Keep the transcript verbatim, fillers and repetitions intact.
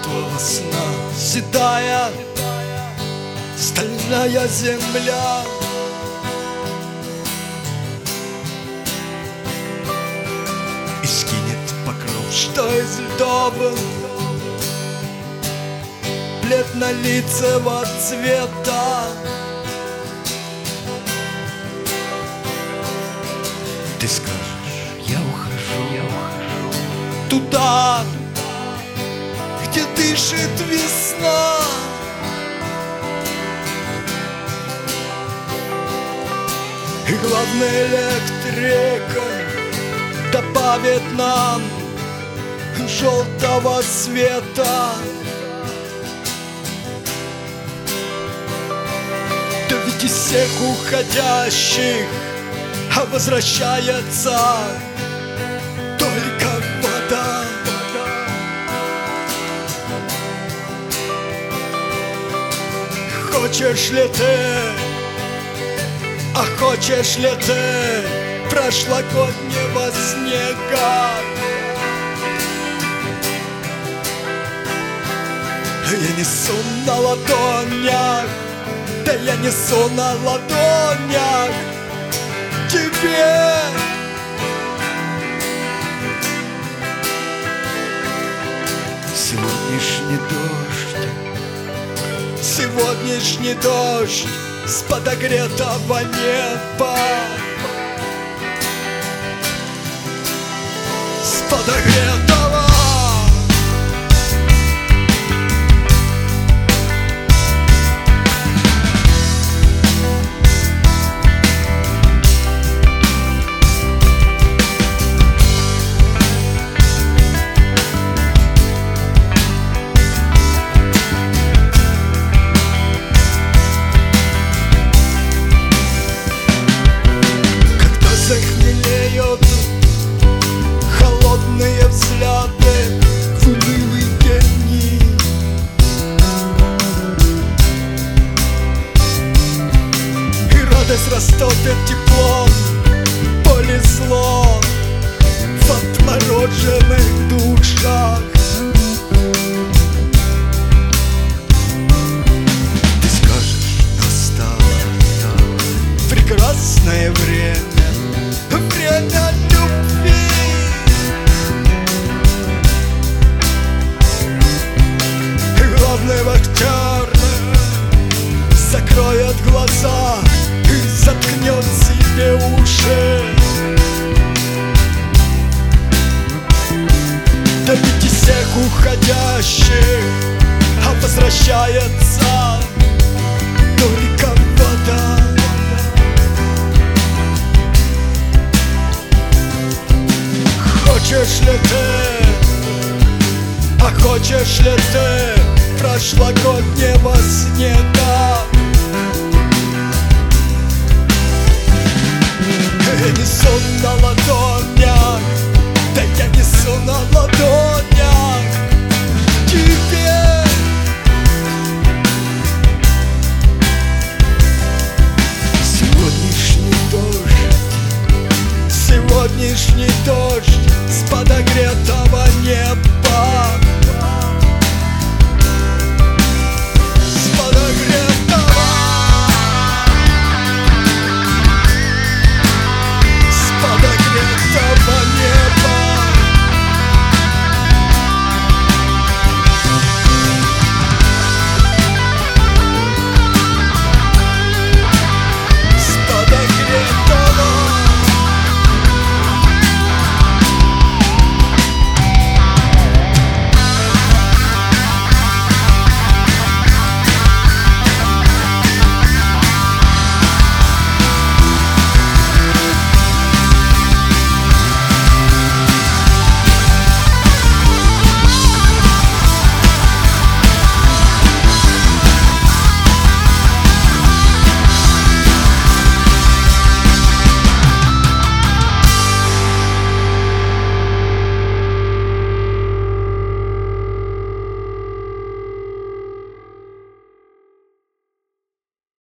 мертвого сна. Седая стальная земля, и скинет покров, что из льдов, бледнолицего цвета. Ты скажешь: я ухожу, я ухожу туда, где дышит весна. И главный электрик добавит нам желтого света. Да ведь из всех уходящих а возвращается только вода. Хочешь ли ты, а хочешь ли ты прошлогоднего снега? Я несу на ладонях, да я несу на ладонях тебе. Сегодняшний дождь, сегодняшний дождь с подогретого неба, с подогретого. Захмелеют холодные взгляды в унылые дни, и радость растопит теплом поле зло в отмороженных душах. Ты скажешь: настало прекрасное время, время любви. И главный вахтер закроет глаза и заткнет себе уши. Да ведь из всех уходящих а возвращается только вода. Хочешь ли ты, а хочешь ли ты прошлогоднего снега?